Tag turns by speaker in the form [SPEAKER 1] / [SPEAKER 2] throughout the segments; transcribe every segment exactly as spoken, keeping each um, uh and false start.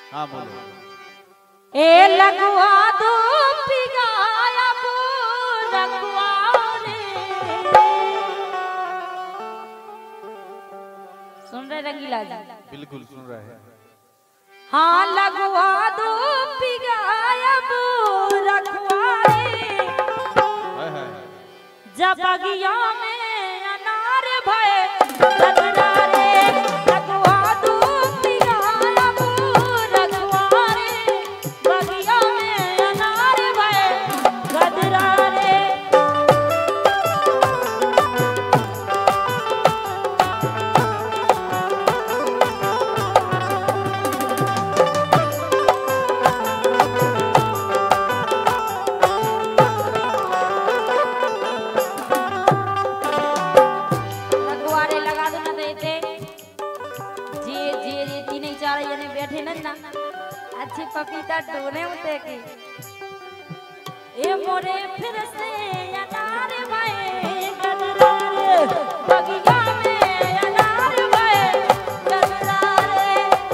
[SPEAKER 1] हाँ बोलो।
[SPEAKER 2] ए लगवा दो पिगाया रखवारे। सुन रहे रंगीला जी?
[SPEAKER 1] बिल्कुल सुन रहे हैं।
[SPEAKER 2] हाँ लगवा दो पिगाया रखवारे। जब बगिया में अनार भय गदरारे। लगवा दो पिगाया रखवारे। बगिया में अनार भय गदरारे। अच्छी पपीता डोने उते की ए मोरे फिर से अनार भाई गदरारे। बगिया में अनार भाई गदरारे।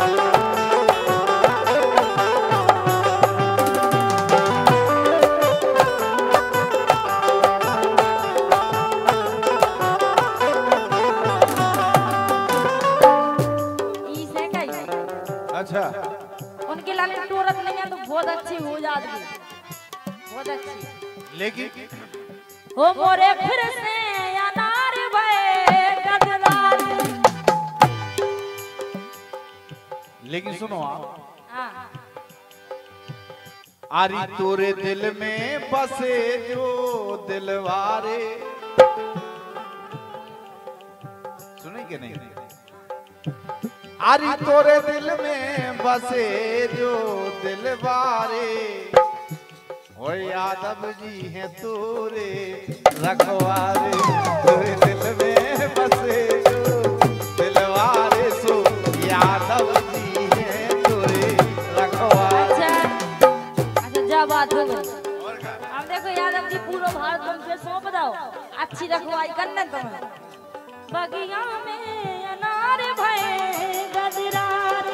[SPEAKER 2] इसे कही
[SPEAKER 1] अच्छा
[SPEAKER 2] उनके लाले टोरत नहीं है तो बहुत अच्छी हो जाती, बहुत अच्छी।
[SPEAKER 1] लेकिन
[SPEAKER 2] हो मोरे फिर से अनार भय गदरारे।
[SPEAKER 1] लेकिन सुनो आप,
[SPEAKER 2] हाँ
[SPEAKER 1] आरी तोरे दिल में बसे जो दिलवारे। सुने कि नहीं? आरी तोरे दिल में बसे जो दिलवारे। ओ यादव जी हैं तोरे रखवारे। तोरे दिल में बसे जो दिलवारे। सो यादव जी हैं तोरे रखवारे।
[SPEAKER 2] अच्छा अच्छा जा बात हो गई। अब देखो यादव जी पूरा भारत तुमसे सौंप दो, अच्छी रखवाई करना तुम्हें। बगिया में अनार भय गदरारे।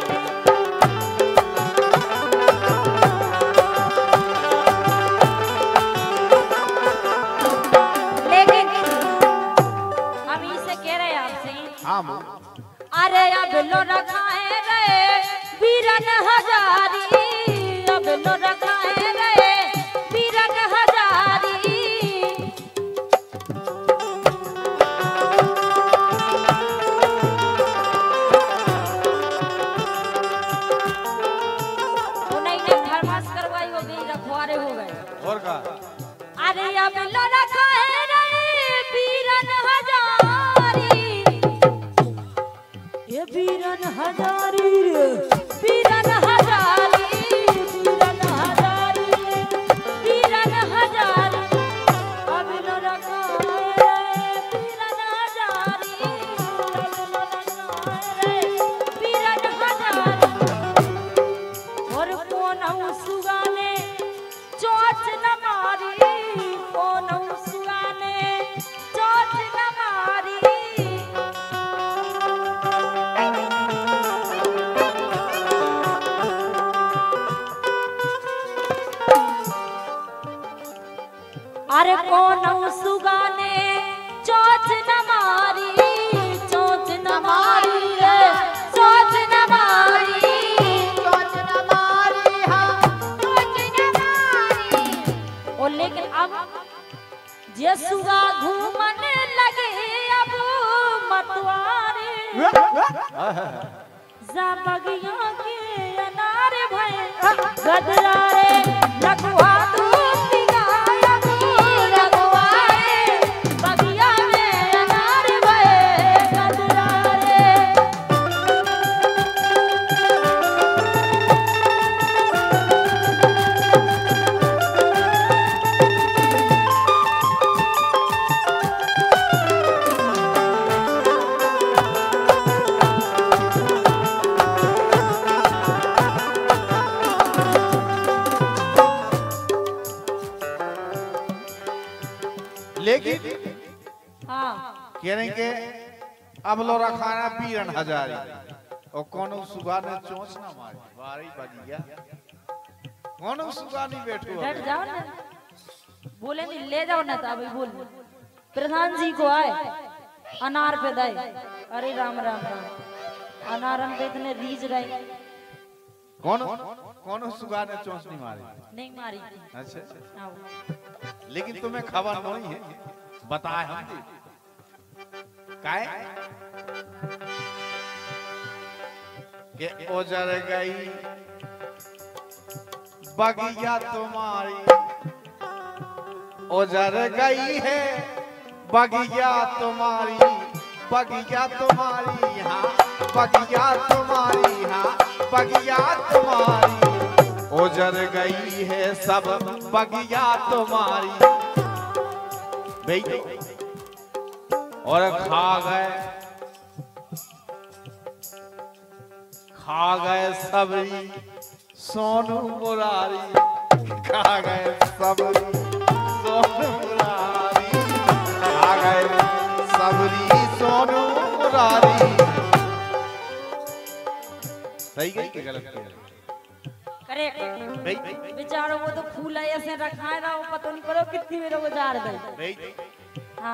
[SPEAKER 2] लेकिन हम इसे कह रहे हैं आपसे,
[SPEAKER 1] हाँ
[SPEAKER 2] अरे अब लो रखाए रे बीरन हजारी। अब लो रखाए रे बीरन हजारी। रखवारे हो गए
[SPEAKER 1] और का?
[SPEAKER 2] अरे अब लो रखाए रे बीरन हजारी। ये बीरन हजारी रे बीरन हजारी। बीरन हजारी रे बीरन हजारी। अब लो रखाए रे बीरन हजारी। अब लो रखाए रे बीरन हजारी। और कौन सुगाने चोच न मारी। कौन सुगाने चोच न मारी। अरे कौन सुगाने चोच न मारी। चोच न मारी रे चोच न मारी। लेकिन अब जे सुगा घूमने लगे अब मतवारे। जा बगिया के अनार भय गदरारे। लगवा दो पिगाया रखवारे। बगिया में अनार भय गदरारे।
[SPEAKER 1] लेकिन
[SPEAKER 2] हाँ
[SPEAKER 1] कह रहे के अब लो रखाना बीरन हजारी। और कौन सुगा ने चोंच ना मारी बारी बजी गया कौन सुगा नहीं बैठो
[SPEAKER 2] बैठ जाओ ना बोले नहीं ले जाओ ना तो अभी बोल प्रधान जी को आए अनार पे दाए अरे राम राम राम अनारन पे इतने रीज रहे
[SPEAKER 1] कौन कौन सुगा ने चोंच नहीं मारी
[SPEAKER 2] नहीं मारी
[SPEAKER 1] अच्छा
[SPEAKER 2] आओ
[SPEAKER 1] लेकिन तुम्हें खबर नहीं है बताए हम काय के ओजर गई बगिया तुम्हारी ओजर गई है बगिया तुम्हारी बगिया तुम्हारी हाँ बगिया तुम्हारी हाँ बगिया तुम्हारी ओजर गई है सब बगिया तुम्हारी भाई और खा गए खा गए सबरी सोनू मुरारी खा गए सबरी सोनू मुरारी खा गए सबरी सोनू मुरारी सही गई कि गलत
[SPEAKER 2] करे बेचारो वो तो फूल ऐसे रखा है ना वो पता नहीं करो कितनी मेरे को जार दे हाँ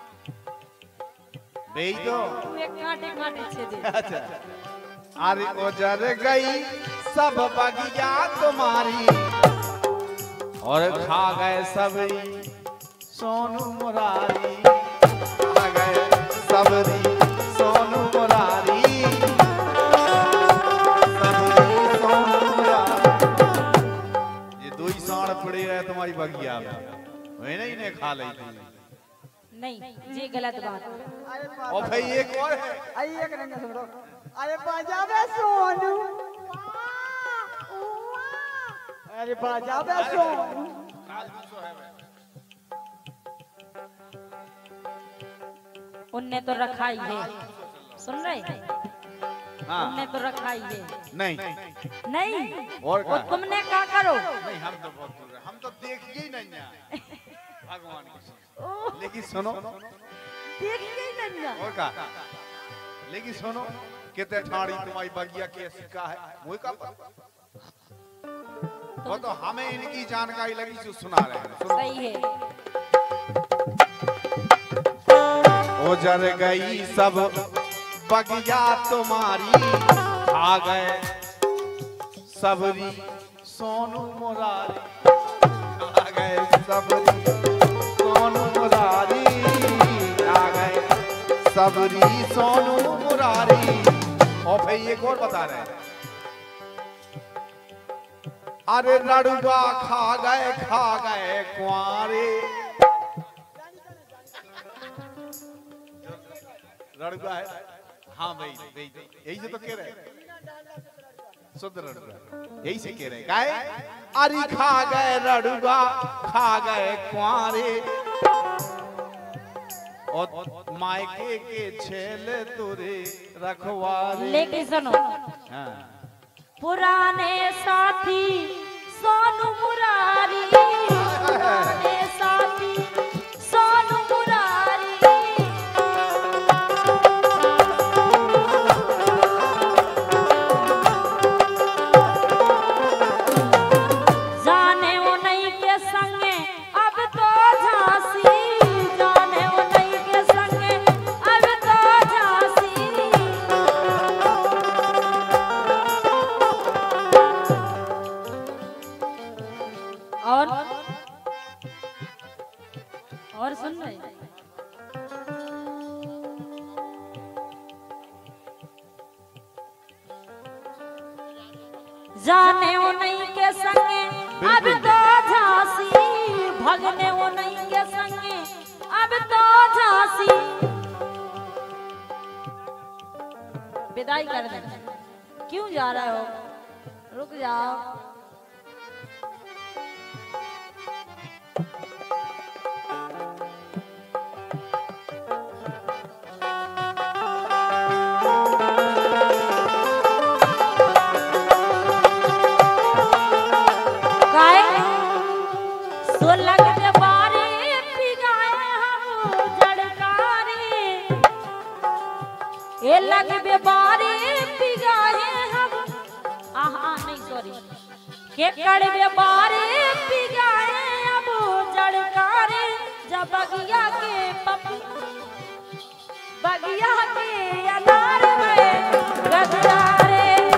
[SPEAKER 1] बेच दो
[SPEAKER 2] तू एक कांटे कांटे छे दे
[SPEAKER 1] अच्छा अरे ओजर गई सब बगिया तुम्हारी और खा गए सबरी सोनू मुरारी खा गए सबरी सोनू मुरारी सबरी सोनू मुरारी ये दो ही साड़ पड़े रहे तुम्हारी बगिया में वही नहीं इन्हें खा ली
[SPEAKER 2] नहीं ये गलत बात
[SPEAKER 1] और भाई एक और है
[SPEAKER 3] आई एक रंग सुनो अरे बाजा बे सोनू अरे बाजा बे सोनू
[SPEAKER 2] उनने तो रखा ही है सुन रहे
[SPEAKER 1] हाँ
[SPEAKER 2] उनने तो रखा ही है
[SPEAKER 1] नहीं
[SPEAKER 2] नहीं
[SPEAKER 1] और
[SPEAKER 2] और तुमने क्या करो
[SPEAKER 1] नहीं हम तो बहुत दूर है हम तो देखिए ही नहीं है भगवान की लेकिन सुनो
[SPEAKER 2] देखिए ही नहीं ना
[SPEAKER 1] और का लेकिन सुनो कितने ठाड़ी तुम्हारी बगिया के सिक्का है मुझे का पता वो तो हमें इनकी जानकारी लगी जो सुना रहे हैं सुनो
[SPEAKER 2] सही है
[SPEAKER 1] ओजर गई सब बगिया तुम्हारी खा गए सबरी सोनू मुरारी खा गए सबरी सोनू मुरारी खा गए सबरी सोनू मुरारी और भाई एक और बता रहे हैं अरे रड़ुआ खा गए खा गए कुंवारे रड़ुआ है हाँ भाई भाई यही से तो कह रहे हैं शुद्ध रड़ुआ यही से कह रहे हैं काय अरे खा गए रड़ुआ खा गए कुंवारे और मायके के छेले तुरे रखवारे
[SPEAKER 2] लेकिन सुनो
[SPEAKER 1] हाँ
[SPEAKER 2] पुराने साथी सोनू मुरारी पुराने साथी सोनू मुरारी जाने वो नहीं के संगे अब तो झांसी जाने वो नहीं के संगे अब तो झांसी और और सुन रहे जाने वो नहीं के संगे अब तो झांसी भगने वो नहीं के संगे अब तो झांसी विदाई कर दे क्यों जा रहे हो रुक जाओ लग बारे सॉरी के कड़वे बारे पी गए अब जड़कारे जब बगिया के पपी बगिया के अनार में गजरारे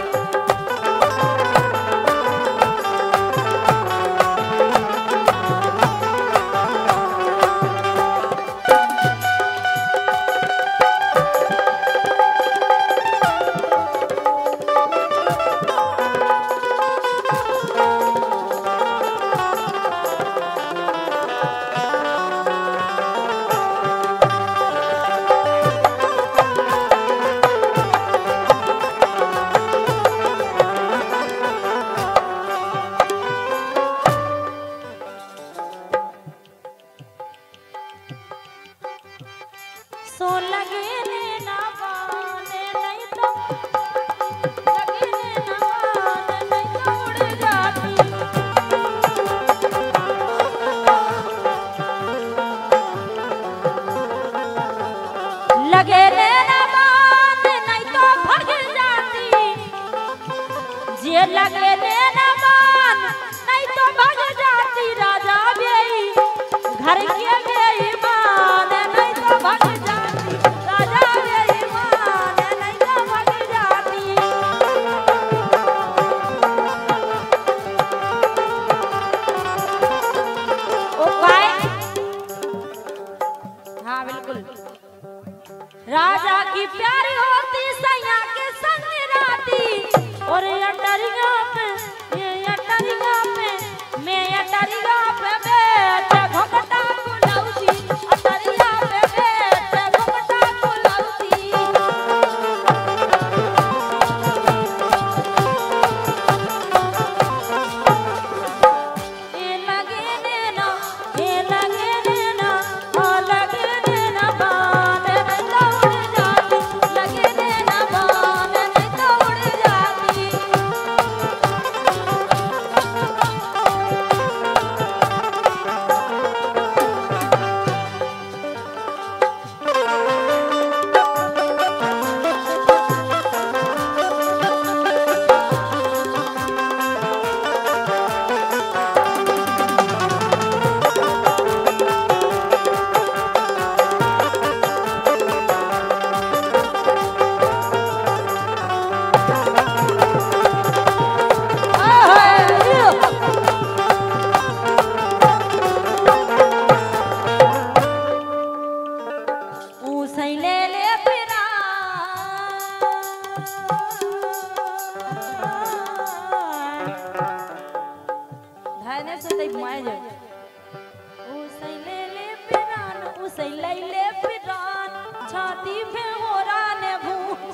[SPEAKER 2] सो लगे ना बाने नहीं तो लगे ना बाने नहीं तो उड़ जाती लगे ना बाने नहीं तो भाग जाती जे लगे ना बान नहीं तो भाग जाती राजा बेई घर के बेई मान नहीं तो भाग जाती राजा बेई मान नहीं तो भाग जाती ओ काय हाँ बिल्कुल राजा की प्यारी होती सैया के संग राती और अटरिया पे ये अटरिया पे मैं अटरिया पे बैठ घोंघटा कुलौती अटरिया पे बैठ घोंघटा कुलौती ए लगे ना ए लगे ना ओ लगे ना बान नहीं तो उड़ जाती लगे ना बान नहीं तो उड़ जाती ऊसै ले ले पिरा धाने से तई माय जा ऊसै ले ले पिरान ऊसै ले ले पिरान छाती पे होरा ने भूज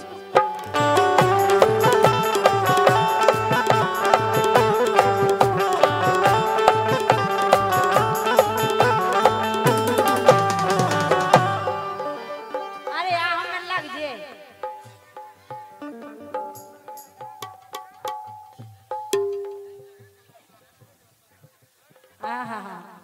[SPEAKER 2] अरे आ हमें लग जे हाँ हाँ हाँ